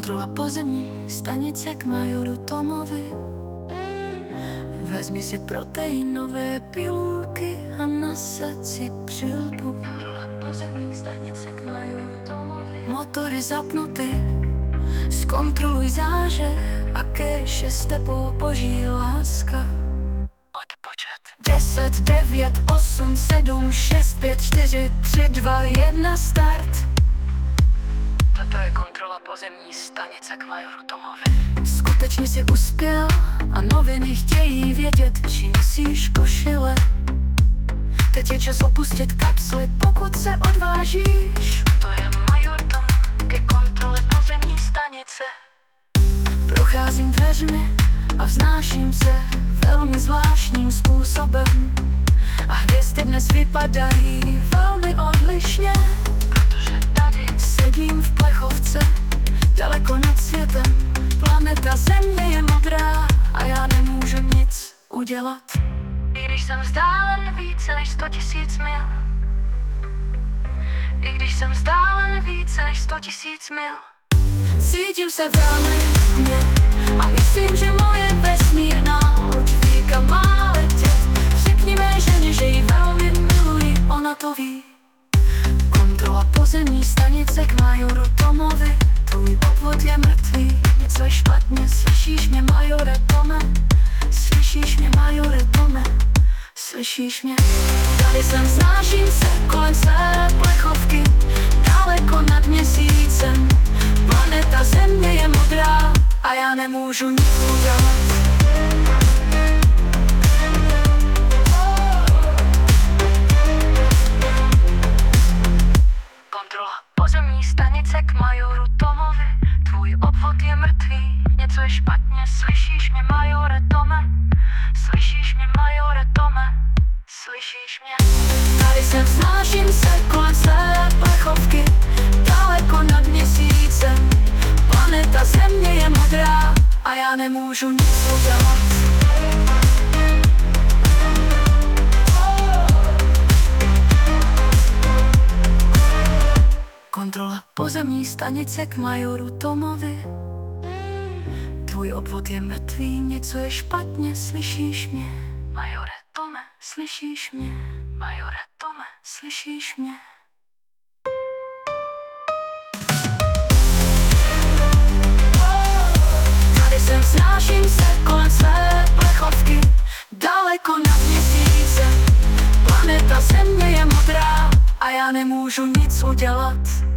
Kontrola pozemní stanice k majoru Tomovi. Vezmi si proteinové pilulky a nasaď si přilbu. Kontrola pozemní stanice k majoru Tomovi. Motory zapnuty, zkontroluj zážeh a kéše s tebou boží láska. Odpočet 10, 9, 8, 7, 6, 5, 4, 3, 2, 1, start. Toto je kontrola pozemní stanice k majoru Tomovi. Skutečně jsi uspěl a noviny chtějí vědět, či nosíš košile. Teď je čas opustit kapsly, pokud se odvážíš. To je major Tom ke kontrole pozemní stanice. Procházím dveřmi a vznáším se velmi zvláštním způsobem. A hvězdy dnes vypadají velmi odlišně, protože tady sedím v plechovce, daleko nad světem. Planeta Země je modrá a já nemůžu nic udělat. I když jsem vzdálen více než 100 000 mil. I když jsem vzdálen více než 100 000 mil. Cítím se velmi mě a myslím, že moje vesmírná loďka má letět. Řekni mé ženě, že ji velmi miluji, ona to ví. Kontrola pozemní stanice k majoru Tomovi. Tvůj obvod je mrtvý, něco je špatně. Slyšíš mě, majore Tome? Slyšíš mě, majore Tome? Slyšíš mě? Tady jsem, vznáším se kolem své plechovky, daleko nad měsícem. Planeta Země je modrá a já nemůžu nic udělat. Kontrola pozemní stanice k majoru Tomovi. Tvůj obvod je mrtvý, něco je špatně. Slyšíš mě, majore Tome? Slyšíš mě, majore Tome? Slyšíš mě? Tady jsem, vznáším se kolem své plechovky, daleko nad měsícem. Planeta Země je modrá a já nemůžu nic udělat. Kontrola pozemní stanice k majoru Tomovi. Tvůj obvod je mrtvý, něco je špatně, slyšíš mě? Majore Tome, slyšíš mě? Majore Tome, slyšíš mě? Tady jsem, vznáším se kolem své plechovky, daleko nad měsícem. Planeta Země je modrá a já nemůžu nic udělat.